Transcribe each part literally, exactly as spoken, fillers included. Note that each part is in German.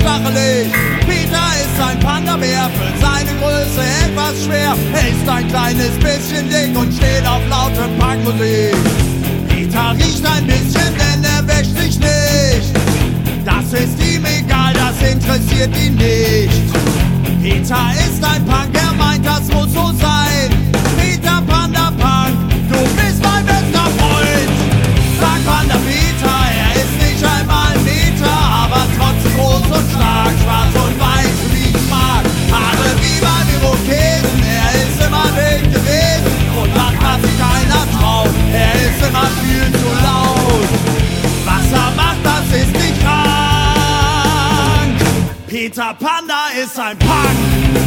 stachelig. Peter ist ein Panda-Bär, für seine Größe etwas schwer. Er ist ein kleines bisschen dick und steht auf laute Punkmusik. Peter riecht ein bisschen, denn er wäscht sich nicht. Das ist ihm egal, das interessiert ihn nicht. Peter ist ein Punk, er meint, das muss so sein. Peter Panda Punk, du bist mein bester Freund. Sag Panda Peter, er ist nicht einmal ein Meter, aber trotzdem groß und stark, schwarz und weiß, wie ich mag. Haare wie beim Irokesen, er ist immer wild gewesen und macht, was sich keiner traut. Er ist immer viel zu laut. Was er macht, das ist nicht krank. Peter Panda ist ein Punk.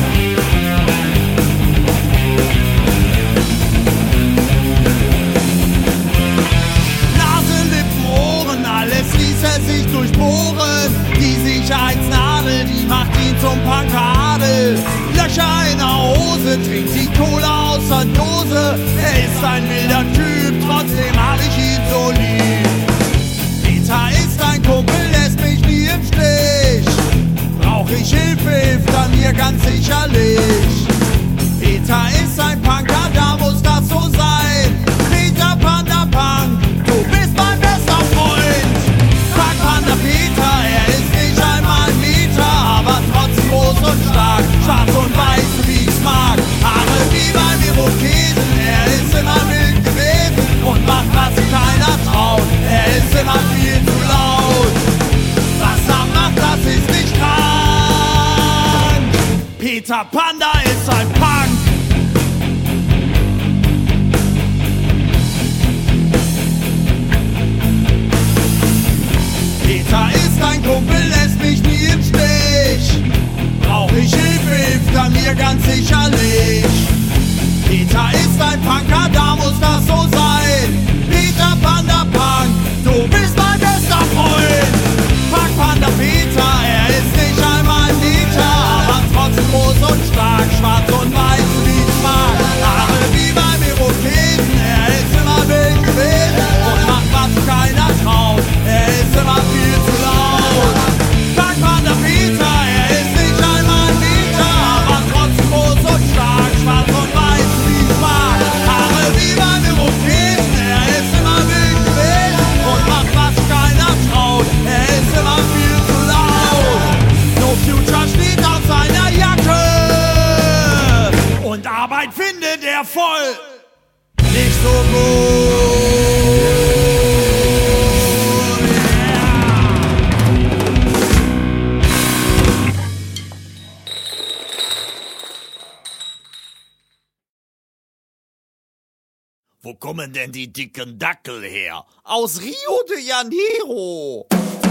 Nase, Lippen, Ohren, alles ließ er sich durchbohren. Die Sicherheitsnadel, die macht ihn zum Punkadel. Löcher in der Hose, trinkt die Cola aus der Dose. Er ist ein wilder Typ, trotzdem hab ich ihn so lieb. Peter ist ein Kumpel, lässt mich nie im Stich. Brauch ich Hilfe, hilft er mir ganz sicherlich. Peter ist ein Punker, da muss das so sein. Peter Panda Punk, du bist mein bester Freund. Sag Panda Peter, er ist nicht einmal ein Meter, aber trotzdem groß und stark, schwarz und weiß, wie ich's mag. Haare wie beim Irokesen, er ist immer wild gewesen und macht, was sich keiner traut. Er ist immer viel zu laut. Was er macht, das ist nicht krank. Peter Panda ist ein Punk. Peter ist ein Kumpel, lässt mich nie im Stich. Brauch ich Hilfe, hilft er mir ganz sicherlich. Peter ist ein Punker, da muss das so sein. Peter Panda Punk, du bist mein bester Freund. Punk Panda Peter, er ist nicht einmal ein Meter, aber trotzdem groß und stark, schwarz und weiß, wie ich mag. Haare wie beim Irokesen, er ist immer wild gewesen und macht, was keiner traut. Er ist immer viel zu laut. Punk Panda Peter, er ist nicht einmal ein Meter, aber trotzdem groß und stark, schwarz und weiß, wie ich mag. Haare wie beim Irokesen, er ist immer wild gewesen und macht, was keiner traut. Er ist immer viel zu laut. No Future steht auf seiner Jacke und Arbeit findet er voll nicht so gut. Wo kommen denn die dicken Dackel her? Aus Rio de Janeiro.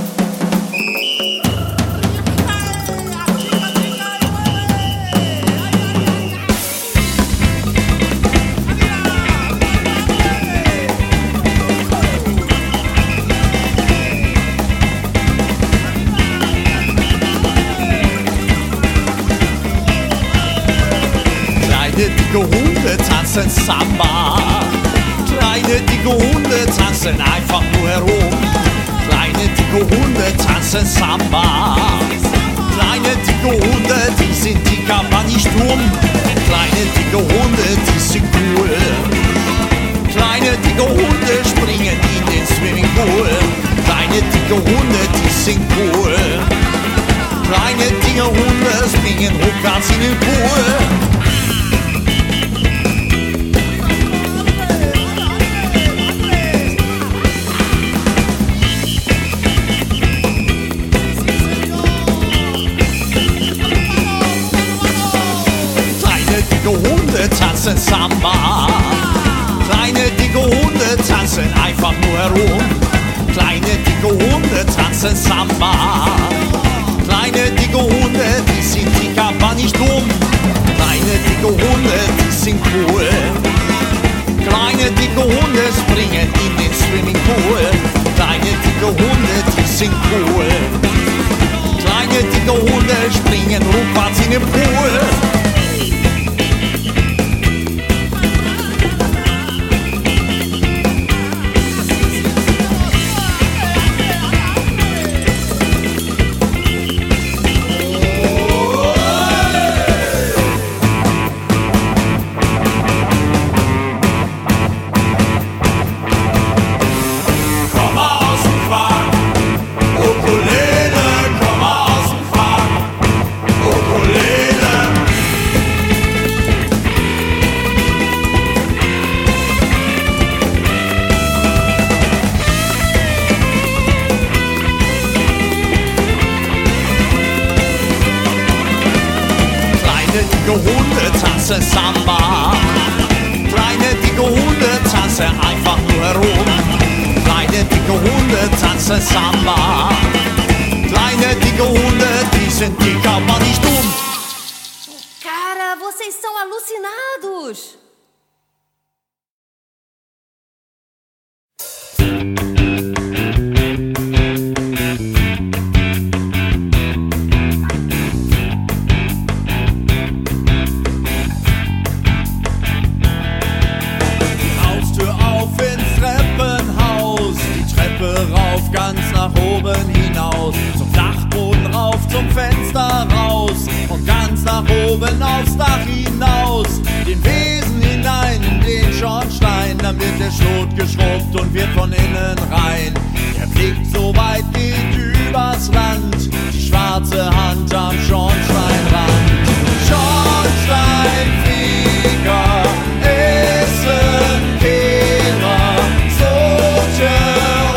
Kleine dicke Hunde tanzen Samba. Kleine dicke Hunde tanzen einfach nur herum. Kleine dicke Hunde tanzen Samba. Kleine dicke Hunde, die sind dick, aber nicht dumm. Kleine dicke Hunde, die sind cool. Kleine dicke Hunde springen in den Swimmingpool. Kleine dicke Hunde, die sind cool. Kleine dicke Hunde springen rückwärts in den Pool. Tanzen Samba. Kleine dicke Hunde tanzen einfach nur herum. Kleine dicke Hunde tanzen Samba. Kleine dicke Hunde, die sind dick, aber nicht dumm. Kleine dicke Hunde, die sind cool. Kleine dicke Hunde springen in den Swimmingpool. Kleine dicke Hunde, die sind cool. Kleine dicke Hunde springen rückwärts in den Pool. Kleine dicke Hunde tanzen Samba. Kleine dicke Hunde tanzen einfach nur herum. Kleine dicke Hunde tanzen Samba. Kleine dicke Hunde, die sind dick, aber nicht dumm. Cara, vocês são alucinados! Rauf, ganz nach oben hinaus, zum Dachboden rauf, zum Fenster raus und ganz nach oben aufs Dach hinaus, den Besen hinein in den Schornstein, dann wird der Schlot geschrubbt und wird von innen rein. Der Blick so weit geht übers Land, die schwarze Hand am Schornsteinrand. Schornsteinfeger, Essenkehrer, Soja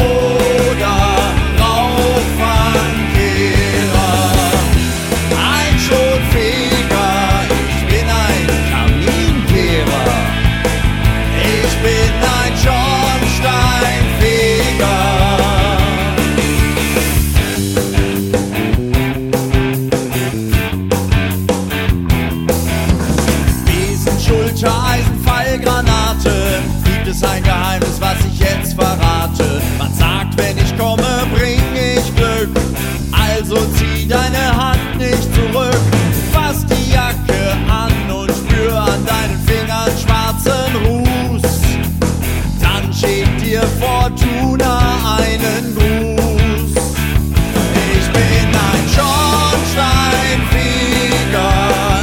Eisenfallgranate, gibt es ein Geheimnis, was ich jetzt verrate. Man sagt, wenn ich komme, bring ich Glück, also zieh deine Hand nicht zurück. Fass die Jacke an und spür an deinen Fingern schwarzen Ruß. Dann schickt dir Fortuna einen Gruß. Ich bin ein Schornsteinfeger,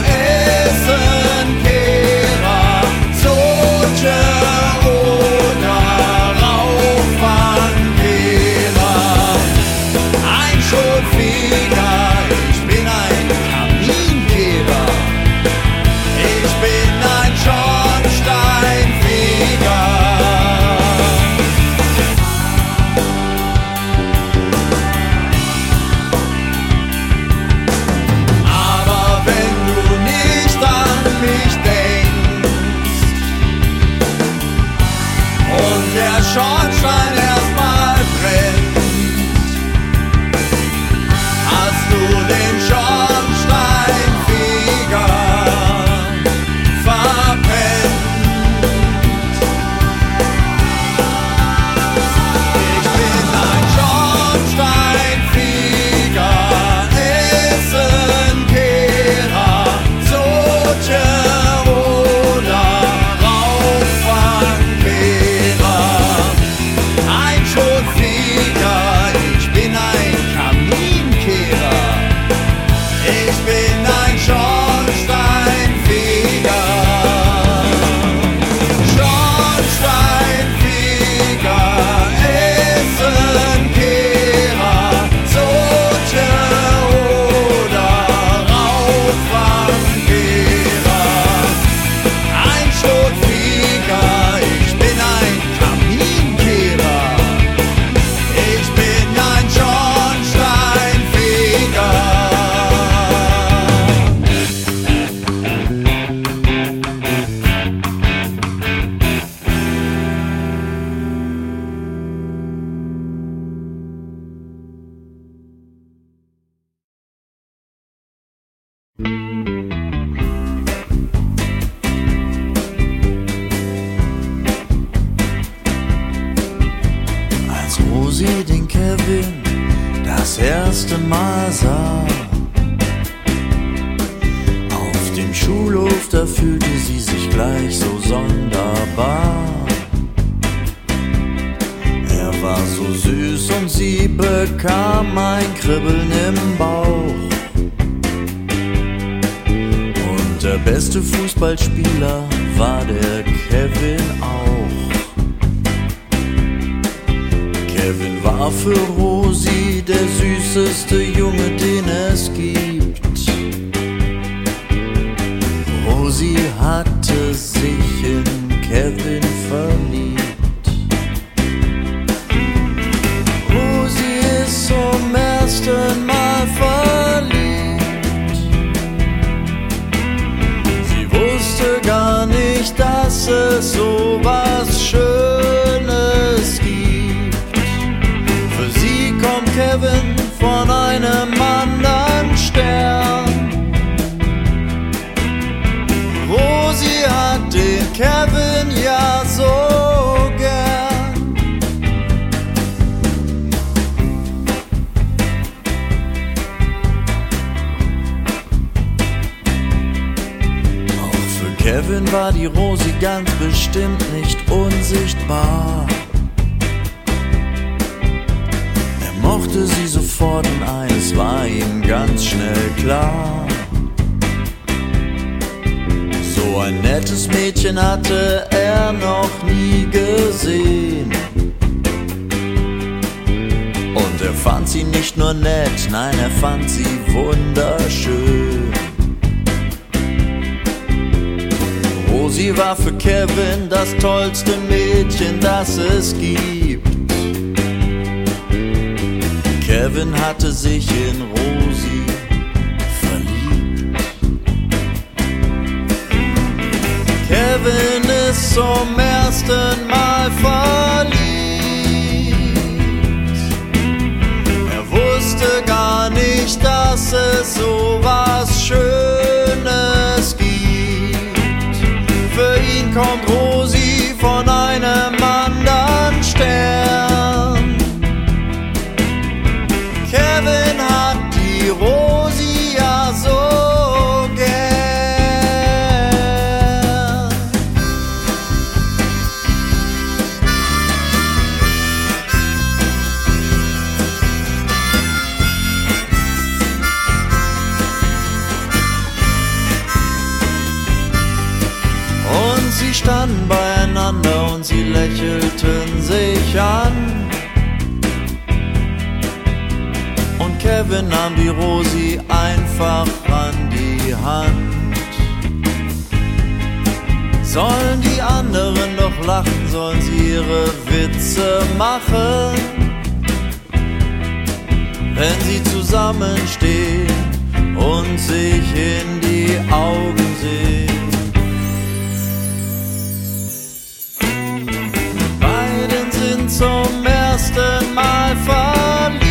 Essenkehrer, oder Rauchfangkehrer, ein Schotfeger, ich bin ein Kaminkehrer, ich bin ein Schornsteinfeger. Aber wenn du nicht an mich denkst und der Schornstein erstmal brennt, hast du den Schornsteinfeger verpennt. Ich bin ein Schornsteinfeger, Essenkehrer, Soja oder Rauchfangkehrer, ein Schotfeger, ich bin ein Kaminkehrer, ich bin ein Schornsteinfeger. Schornsteinfeger, Essenkehrer, Soja oder Rauchfangkehrer, ein Schotfeger, ich bin ein Kaminkehrer, ich bin ein Schornsteinfeger. Als Rosi den Kevin das erste Mal sah, auf dem Schulhof, da fühlte sie sich gleich so sonderbar. Er war so süß und sie bekam ein Kribbeln im Bauch. Und der beste Fußballspieler war der Kevin auch. Kevin war für Rosi der süßeste Junge, den es gibt. Rosi hatte sich in Kevin verliebt. Rosi ist zum ersten Mal verliebt. Kevin war die Rosi ganz bestimmt nicht unsichtbar. Er mochte sie sofort und eines war ihm ganz schnell klar. So ein nettes Mädchen hatte er noch nie gesehen. Und er fand sie nicht nur nett, nein, er fand sie wunderschön. Rosi war für Kevin das tollste Mädchen, das es gibt. Kevin hatte sich in Rosi verliebt. Kevin ist zum ersten Mal verliebt. Er wusste gar nicht, dass es so was Schönes gibt. Für ihn kommt Rosi von einem anderen Stern. Kevin hat die Rosi ja so gern. Und sie standen beieinander und sie lächelten sich an. Und Kevin nahm die Rosi einfach an die Hand. Sollen die anderen doch lachen, sollen sie ihre Witze machen, wenn sie zusammenstehen und sich in die Augen sehen. Beiden sind zum ersten Mal verliebt.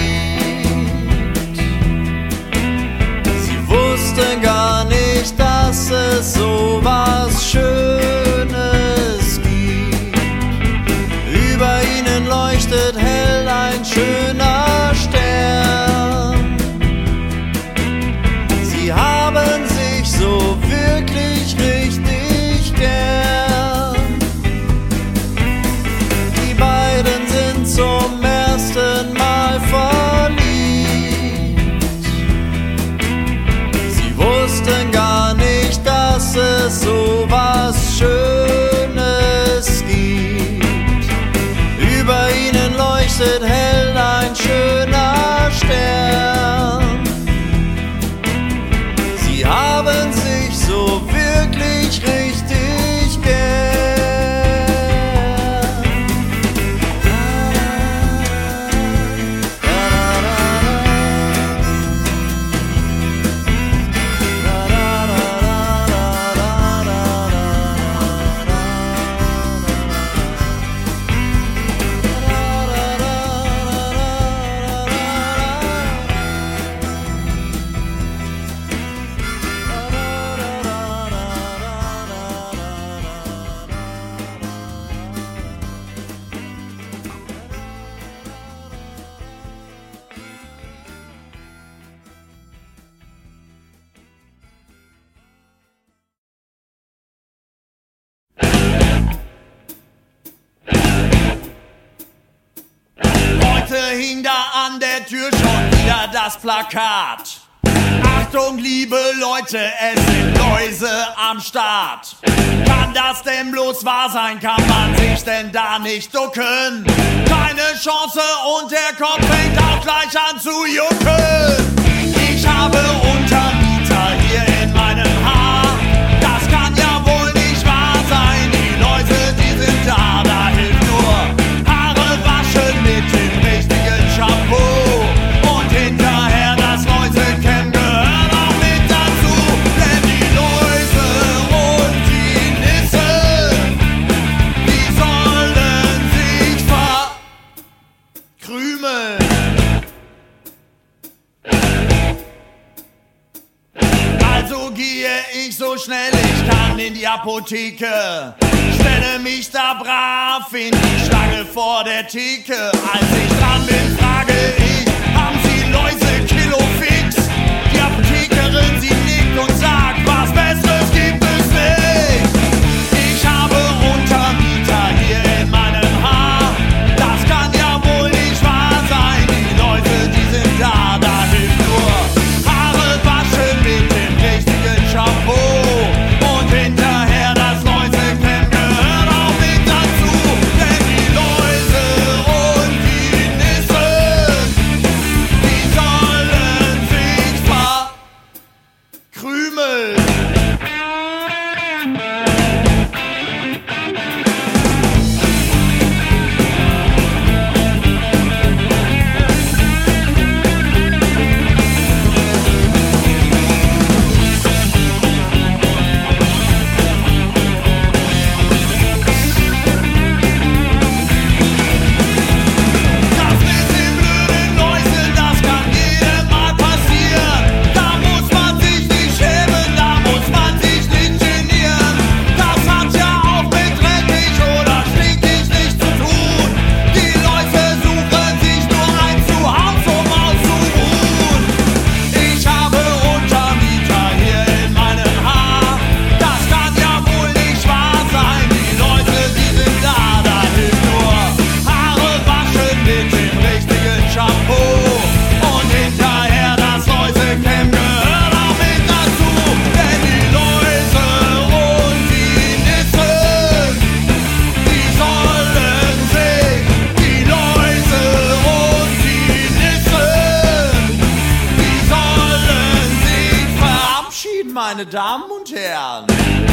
Wussten gar nicht, dass es so was Schönes gibt. Über ihnen leuchtet hell ein schöner Stern. Sie haben sich so wirklich richtig gern. Die beiden sind zum ersten Mal verliebt. Wussten gar nicht, dass es so was Schönes gibt. Über ihnen leuchtet hell ein schöner Stern. Sie haben sich so wirklich richtig gern. Hing da an der Tür schon wieder das Plakat. Achtung, liebe Leute, es sind Läuse am Start. Kann das denn bloß wahr sein? Kann man sich denn da nicht ducken? Keine Chance und der Kopf fängt auch gleich an zu jucken. Ich habe Untermieter hier in meinem Haar. Das kann ja wohl nicht wahr sein. Die Läuse, die sind da, da hilft nur Haare waschen mit dem richtigen Shampoo. Und hinterher das Läusekämmen gehört auch mit dazu. Denn die Läuse und die Nissen, die sollen sich verkrümeln. Also gehe ich so schnell ich kann in die Apotheke, stelle mich da brav in die Schlange vor der Theke. Als ich dran bin, frage ich, haben Sie Läuse Kilo fix? Die Apothekerin, sie nickt und sagt, was Besseres gibt es nicht. meine Damen und Herren.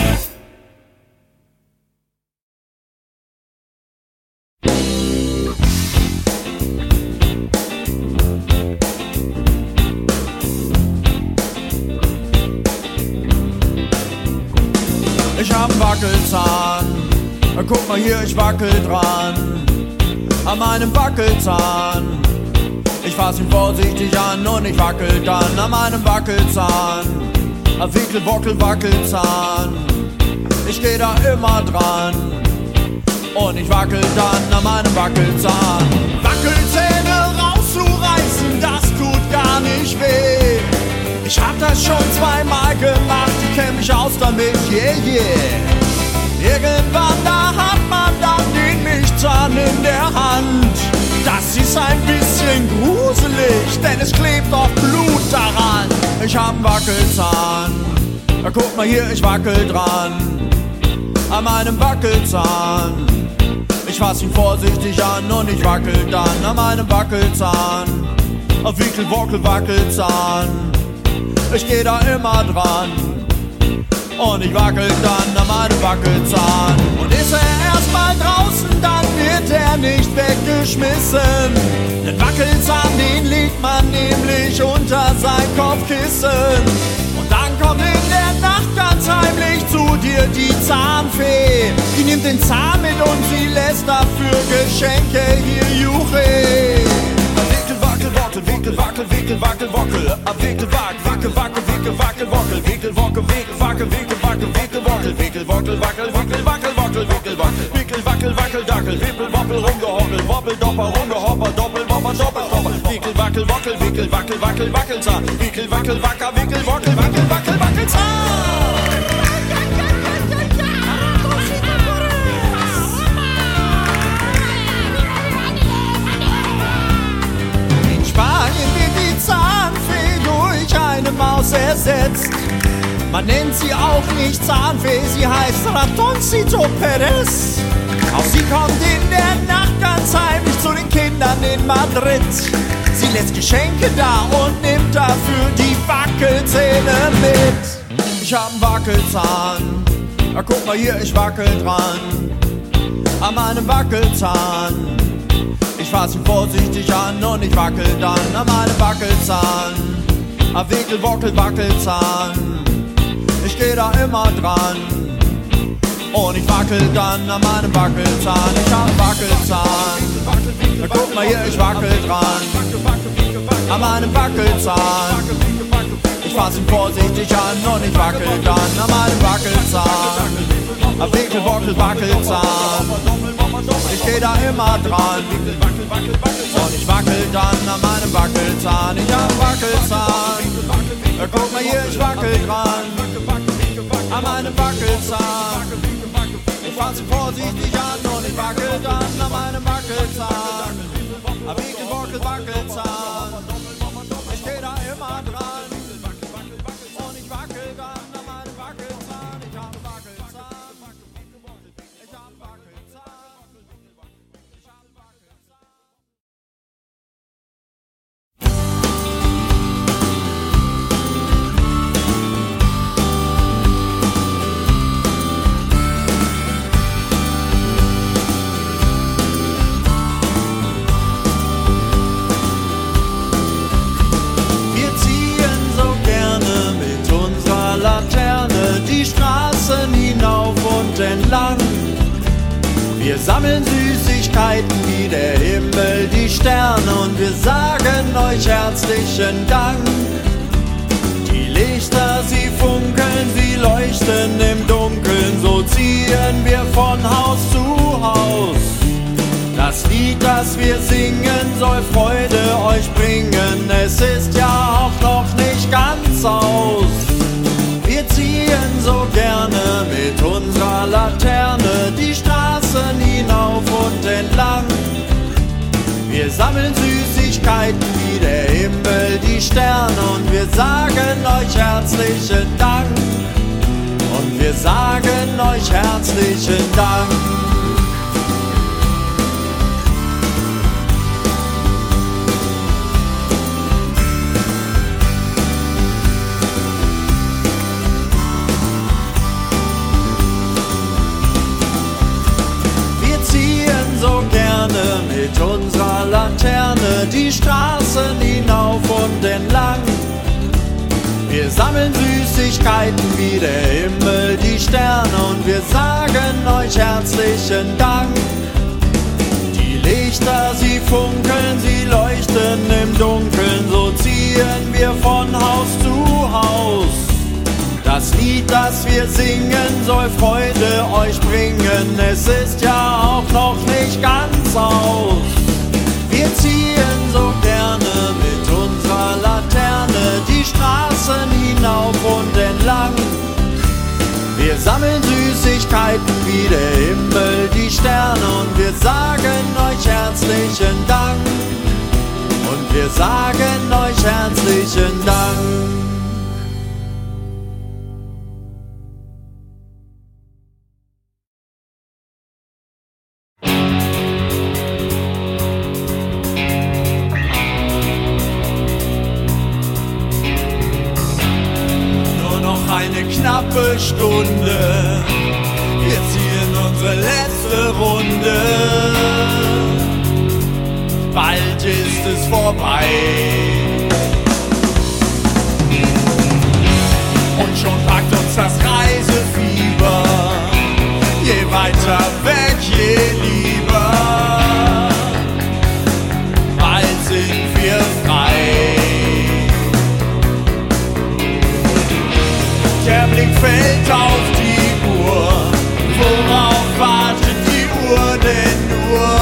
Ich hab einen Wackelzahn, guck mal hier, ich wackel dran, an meinem Wackelzahn. Ich fass ihn vorsichtig an und ich wackel dann an meinem Wackelzahn. Ein Wickel, Wockel, Wackelzahn. Ich geh da immer dran und ich wackel dann an meinem Wackelzahn. Wackelzähne rauszureißen, das tut gar nicht weh. Ich hab das schon zweimal gemacht, ich kenn mich aus damit, yeah, yeah. Irgendwann, da hat man dann den Milchzahn in der Hand. Das ist ein bisschen gruselig, denn es klebt auch Blut daran. Ich hab einen Wackelzahn, guck mal hier, ich wackel dran, an meinem Wackelzahn. Ich fass ihn vorsichtig an und ich wackel dann an meinem Wackelzahn. Auf Wickel, Wockel, Wackelzahn. Ich geh da immer dran und ich wackel dann an meinem Wackelzahn. Und ist er erst mal draußen, dann wird er nicht weggeschmissen. Den Wackelzahn, den legt man nämlich unter sein Kopfkissen. Und dann kommt in der Nacht ganz heimlich zu dir die Zahnfee. Die nimmt den Zahn mit und sie lässt dafür Geschenke hier juche. Wickel, wackel, wackel, wickel, wackel, wockel. Ab wickel, wack, wackel, wackel, wickel, wackel, wockel. Wickel, wockel, wickel, wackel, wickel, wackel, wickel, wockel. Wickel, wockel, wackel, wackel, wackel, wockel, wickel, wackel. Wickel, wackel, wackel, dackel. Wippel, woppel, rumgehoppel. Woppel, dopper, rumgehopper. Doppel, wopper, doppel, dopper. Wickel, wackel, wockel, wickel, wackel, wackel, wackelzahn. Wickel, wackel, wacker, wickel, wockel, wackel, wackel, wackelzahn. Spanien wird die Zahnfee durch eine Maus ersetzt. Man nennt sie auch nicht Zahnfee, sie heißt Ratoncito Perez. Auch sie kommt in der Nacht ganz heimlich zu den Kindern in Madrid. Sie lässt Geschenke da und nimmt dafür die Wackelzähne mit. Ich hab einen Wackelzahn, na guck mal hier, ich wackel dran, an meinem Wackelzahn. Ich fass ihn vorsichtig an und ich wackel dann an meinem Wackelzahn. A Wickel, Wockel, Wackelzahn. Ich geh da immer dran und ich wackel dann an meinem Wackelzahn. Ich hab einen Wackelzahn, na guck mal hier, ich wackel dran, an meinem Wackelzahn. Ich fass ihn vorsichtig an und ich wackel dann an meinem Wackelzahn. A Wickel, Wockel, Wackelzahn. Ich geh da immer dran und ich wackel dann an meinem Wackelzahn. Ich hab einen Wackelzahn, guck mal hier, ich wackel dran an meinem Wackelzahn. Ich fass ihn vorsichtig an und ich wackel dann an meinem Wackelzahn. A Wickel, Wockel, Wackelzahn. Ich geh da immer dran und ich wackel dann an meinem Wackelzahn. Ich hab einen Wackelzahn, ich hab einen Wackelzahn. Die Straßen hinauf und entlang. Wir sammeln Süßigkeiten wie der Himmel, die Sterne und wir sagen euch herzlichen Dank. Die Lichter, sie funkeln, sie leuchten im Dunkeln, so ziehen wir von Haus zu Haus. Das Lied, das wir singen, soll Freude euch bringen, es ist ja auch noch nicht ganz aus. Wir ziehen so gerne mit unserer Laterne die Straßen hinauf und entlang. Wir sammeln Süßigkeiten wie der Himmel, die Sterne und wir sagen euch herzlichen Dank. Und wir sagen euch herzlichen Dank. Wir sammeln Süßigkeiten wie der Himmel, die Sterne und wir sagen euch herzlichen Dank. Die Lichter, sie funkeln, sie leuchten im Dunkeln, so ziehen wir von Haus zu Haus. Das Lied, das wir singen, soll Freude euch bringen, es ist ja auch noch nicht ganz aus. Wir ziehen so gerne mit unserer Laterne die Straßen hinauf und entlang. Wir sammeln Süßigkeiten wie der Himmel, die Sterne und wir sagen euch herzlichen Dank. Und wir sagen euch herzlichen Dank. Knappe Stunde, wir ziehen unsere letzte Runde. Bald ist es vorbei und schon packt uns das Reisefieber. Je weiter weg, je lieber. Bald sind wir frei. Der Blick fällt auf die Uhr. Worauf wartet die Uhr denn nur?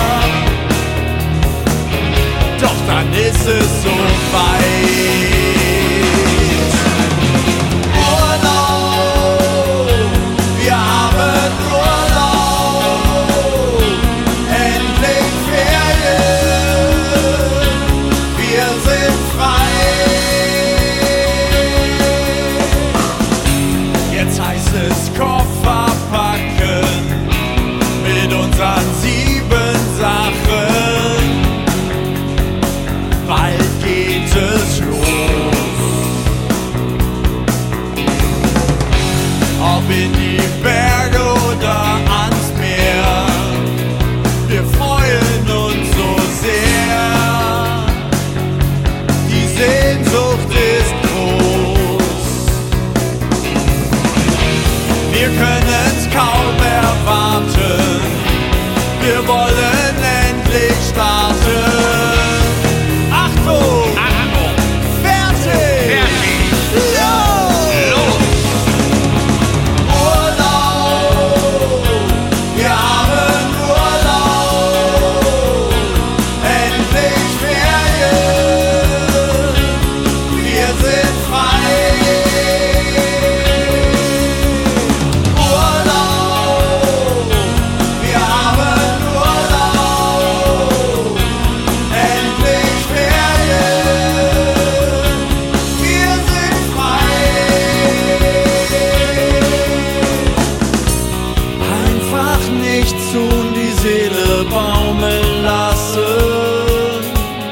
Doch dann ist es so weit. Urlaub, wir haben Urlaub. Endlich Ferien, wir sind frei. Koffer packen mit unseren sieben Sachen. Bald geht es los. Ob in die Berge oder ans Meer, wir freuen uns so sehr. Die Sehnsucht ist groß. Wir können's kaum erwarten, wir wollen endlich starten. Achtung! Achtung! Fertig! Fertig! Los! Los! Urlaub! Wir haben Urlaub! Endlich Ferien! Wir sind frei! Baumeln lassen.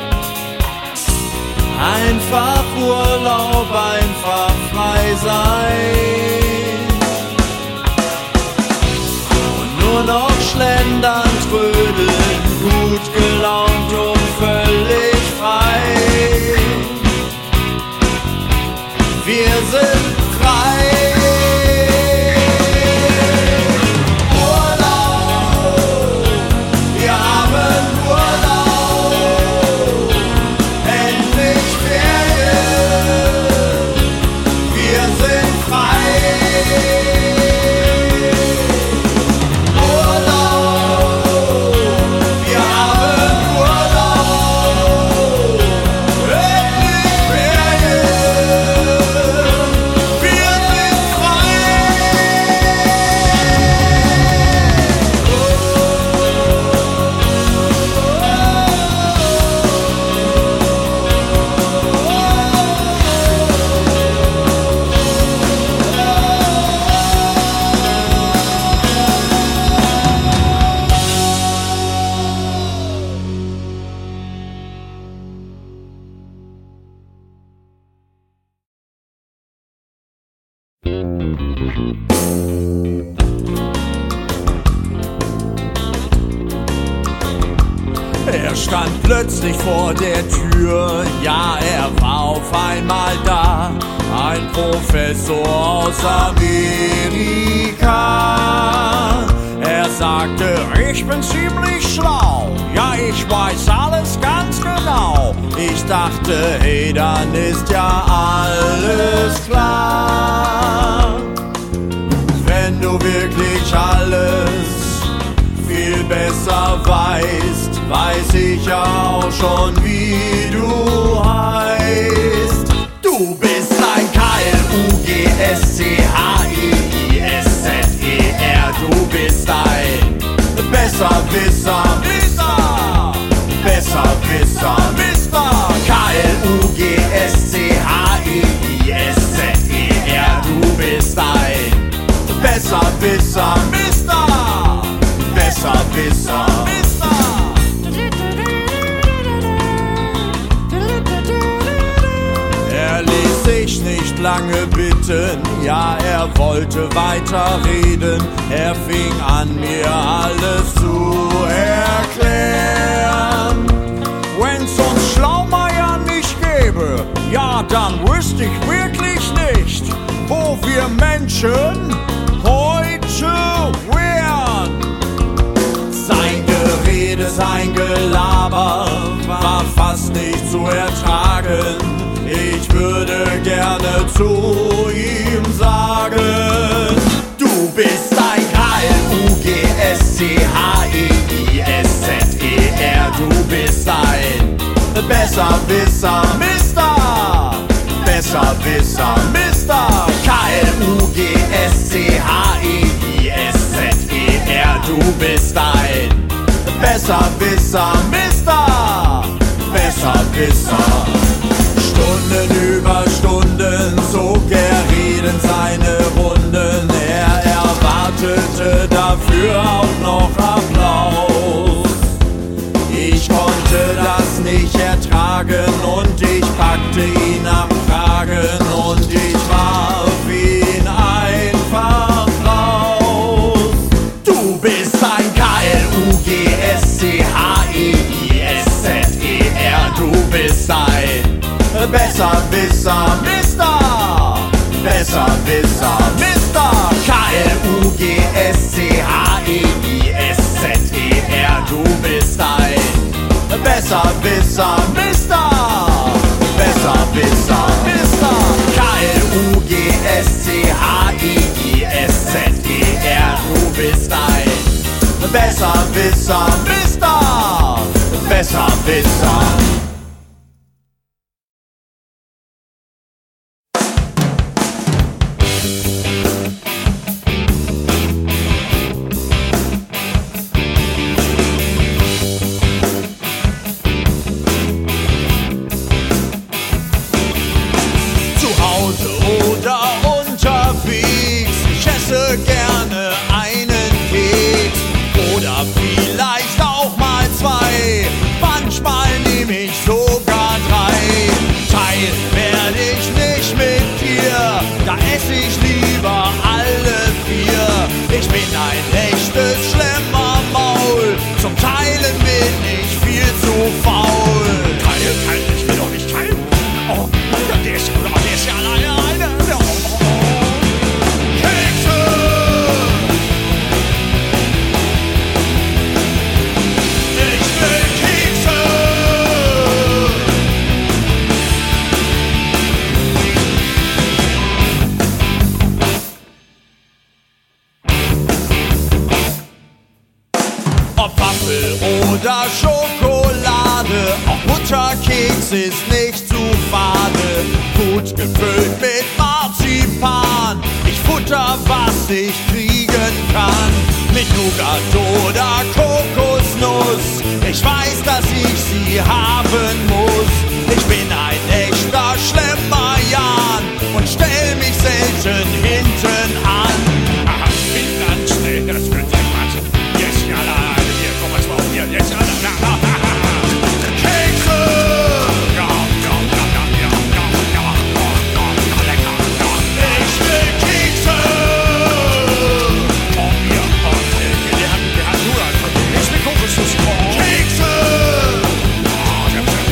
Einfach Urlaub, einfach frei sein. Und nur noch schlendern, trödeln, gut gelaunt und völlig frei. Wir sind frei. Er stand plötzlich vor der Tür, ja, er war auf einmal da. Professor aus Amerika. Er sagte, ich bin ziemlich schlau, ja, ich weiß alles ganz genau. Ich dachte, hey, dann ist ja alles klar. Wenn du wirklich alles viel besser weißt, weiß ich auch schon, wie du heißt. Du bist ein K L U G S C H I I S Z E R. Du bist ein Besserwisser, Mister, Besserwisser, Mister. K L U G S C H I I S Z E R. Du bist ein Besserwisser, Mister, Besserwisser, Mister. Er ließ sich nicht lange bitten, ja, er wollte weiterreden. Er fing an, mir alles zu erklären. Wenn's uns Schlaumeier nicht gäbe, ja, dann wüsste ich wirklich nicht, wo wir Menschen heute wären. Sein Gerede, sein Gelaber war fast nicht zu ertragen. Ich würde gerne zu ihm sagen, du bist ein K L U G S C H I I S Z E R. Du bist ein Besserwisser, Mister, Besserwisser, Mister. K L U G S C H I I S Z E R. Du bist ein Besserwisser, Mister, Besserwisser. Stunden über Stunden zog er redend seine Runden. Er erwartete dafür auch noch Applaus. Ich konnte das nicht ertragen und ich packte ihn am Kragen und ich warf ihn einfach raus. Du bist ein K L U G S C H I I S Z E R. Du bist ein Besserwisser, Mister, Besserwisser, Mister. K L U G S C H I I S Z E R. Du bist ein Besserwisser, Mister, Besserwisser, Mister. K L U G S C H I I S Z E R. Du bist ein Besserwisser, Mister, Besserwisser. Gerne einen Keks oder vielleicht auch mal zwei. Manchmal nehme ich sogar drei. Teilen werde ich nicht mit dir, da esse ich lieber alle vier. Ich bin ein echtes schlimmer Maul, zum Teilen bin ich viel zu faul. Teilen, teilen, ich will doch nicht teilen. Oh, der ist, der ist ja alleine. Oh. Oder Schokolade, auch Butterkeks ist nicht zu fade. Gut gefüllt mit Marzipan, ich futter, was ich kriegen kann. Mit Nougat oder Kokosnuss, ich weiß, dass ich sie haben muss. Ich bin ein echter schlimmer Jan und stell mich selten hinten an. Aha, ich bin ganz schnell, das wird sich passen. Yes, ja, la, hier, komm mal mal hier, yes, ja, la, la, la, la. Kekse! Ja, ja, ja, ja, ja, ja, ja, ja, ja, lecker, ja. Ich will Kekse! Oh, hier, oh, der hat, der hat nur, ich will Kokosnuss. Kekse! Oh, der hat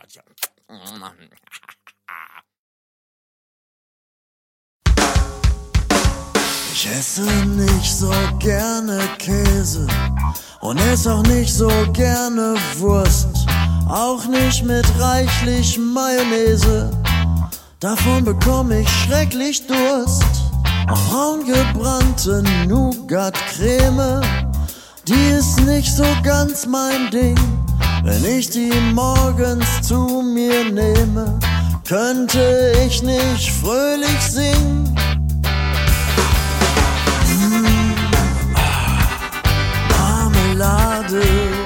Ich esse nicht so gerne Käse und esse auch nicht so gerne Wurst, auch nicht mit reichlich Mayonnaise, davon bekomme ich schrecklich Durst. Auch braun gebrannte Nougat-Creme, die ist nicht so ganz mein Ding. Wenn ich die morgens zu mir nehme, könnte ich nicht fröhlich singen. Mmh, ah, Marmelade,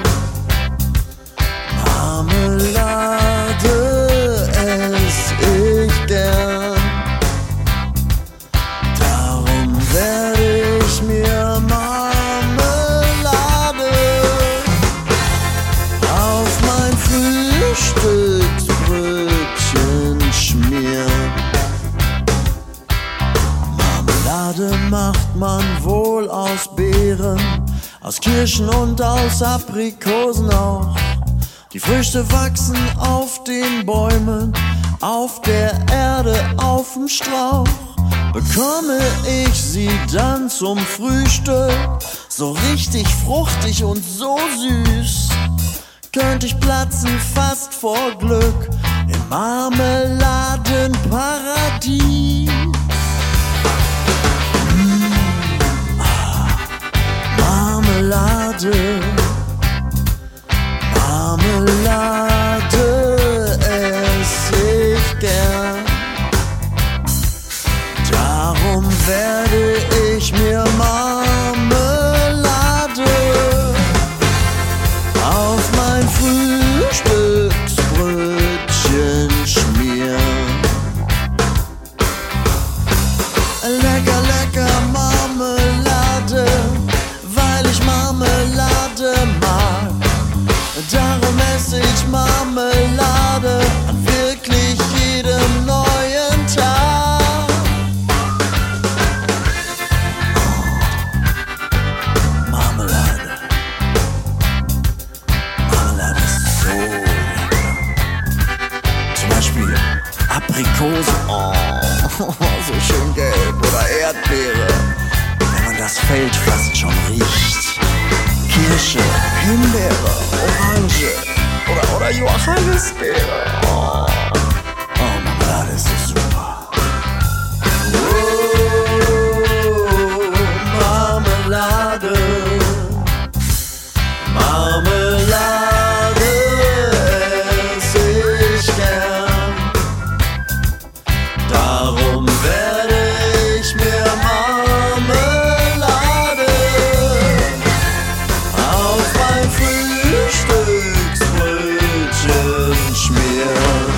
Marmelade ess ich gern. Darum werde ich mir Marmelade auf mein Frühstücksbrötchen schmieren. Marmelade macht man wohl aus Beeren, aus Kirschen und aus Aprikosen auch. Die Früchte wachsen auf den Bäumen, auf der Erde, auf dem Strauch. Bekomme ich sie dann zum Frühstück, so richtig fruchtig und so süß, könnte ich platzen fast vor Glück im Marmeladenparadies. Mmh, ah, Marmelade, Marmelade ess ich gern. Darum werde ich mir Marmelade auf mein Frühstücksbrötchen schmieren. Lecker, lecker Marmelade, weil ich Marmelade mag. Darum esse ich Marmelade an wirklich jedem neuen Tag. Marmelade. Marmelade ist so lecker. Zum Beispiel Aprikose, oh, so schön gelb. Oder Erdbeere, wenn man das Feld fast schon riecht. Kirsche, Himbeere, Orange oder, oder Johannisbeere. Oh, oh Marmelade ist so super. Oh, Marmelade, Marmelade ess ich gern. Darum werde ich mir Marmelade auf mein Frühstücksbrötchen schmieren.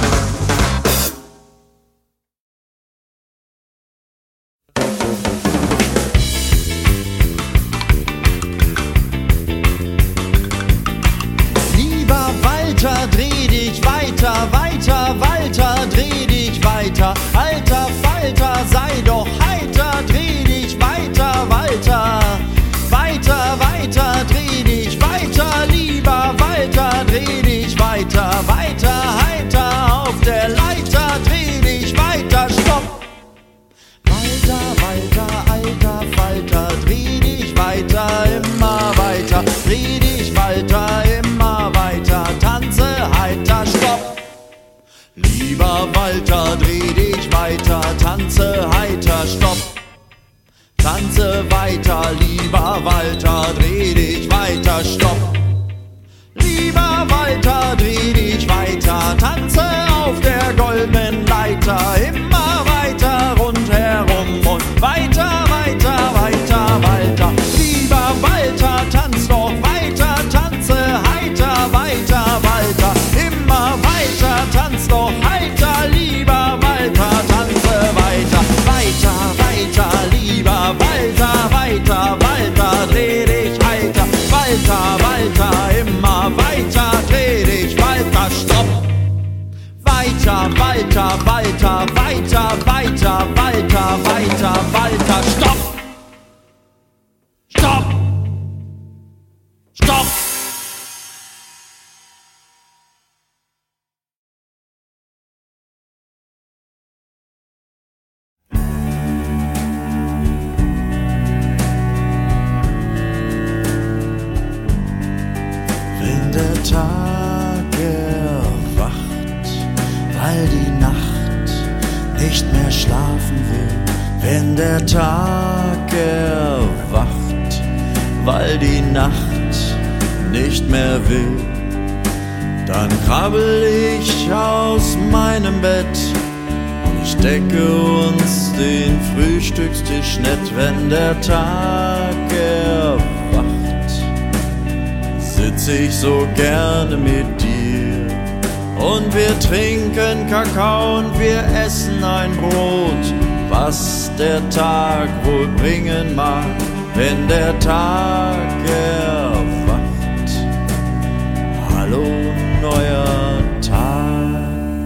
Lieber Walter, dreh dich weiter, weiter, Walter, dreh dich weiter. Alter Falter, sei doch heiter, dreh dich weiter, Walter. Weiter, weiter, dreh dich weiter, lieber Walter, dreh dich weiter, weiter, heiter auf der Leiter, dreh dich weiter, stopp! Walter, Walter, alter Falter, dreh dich weiter, immer weiter, dreh dich weiter, immer weiter, tanze heiter, stopp! Lieber Walter, dreh dich weiter, tanze heiter, stopp! Tanze weiter, lieber Walter, dreh dich weiter, stopp! Lieber Walter, dreh dich weiter, tanze auf der goldenen Leiter, immer weiter rundherum und weiter, weiter, weiter, Walter. Lieber Walter, tanz doch weiter, tanze heiter, weiter, Walter. Immer weiter, tanz doch heiter, lieber Walter, tanze weiter, weiter, weiter, lieber Walter, weiter, Walter, dreh dich heiter, Walter, Walter, immer weiter, dreh dich weiter, stopp! Weiter, weiter, weiter, weiter, weiter, weiter, weiter, weiter, stopp! Stopp! Stopp! der Tag erwacht, weil die Nacht nicht mehr will, dann krabbel ich aus meinem Bett und ich decke uns den Frühstückstisch nett. Wenn der Tag erwacht, sitz ich so gerne mit dir und wir trinken Kakao und wir essen ein Brot, was der Tag wohl bringen mag. Wenn der Tag erwacht, hallo neuer Tag.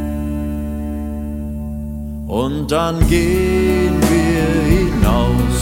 Und dann gehen wir hinaus,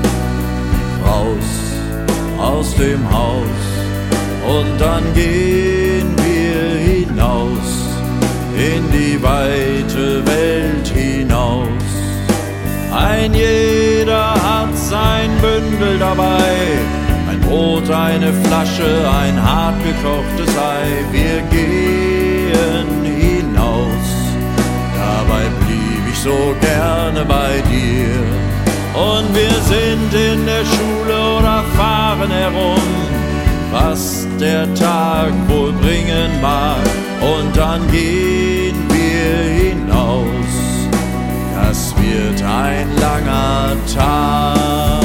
raus aus dem Haus. Und dann gehen wir hinaus, in die weite Welt hinaus. Ein jeder hat sein Bündel dabei, ein Brot, eine Flasche, ein hart gekochtes Ei. Wir gehen hinaus, dabei blieb ich so gerne bei dir. Und wir sind in der Schule oder fahren herum, was der Tag wohl bringen mag. Und dann gehen wir hinaus, das wird ein langer Tag.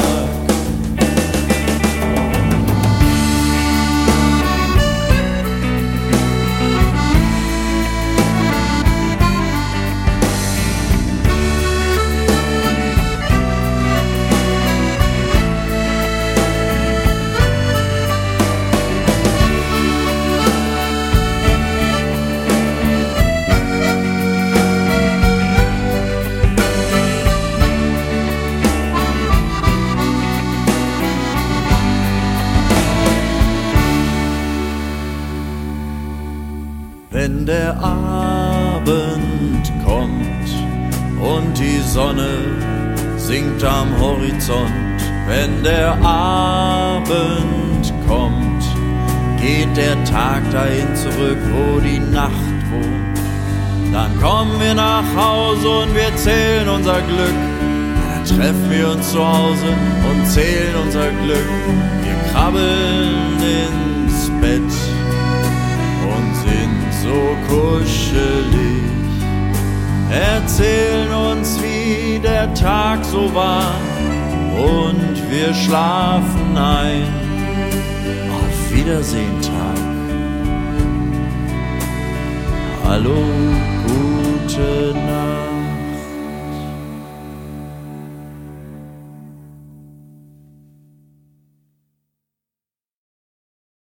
Wenn der Abend kommt und die Sonne sinkt am Horizont, wenn der Abend kommt, geht der Tag dahin zurück, wo die Nacht wohnt. Dann kommen wir nach Hause und wir zählen unser Glück. Dann treffen wir uns zu Hause und zählen unser Glück. Wir krabbeln ins Bett und sind so kuschelig, erzählen uns, wie der Tag so war, und wir schlafen ein. Auf Wiedersehen, Tag. Hallo, gute Nacht.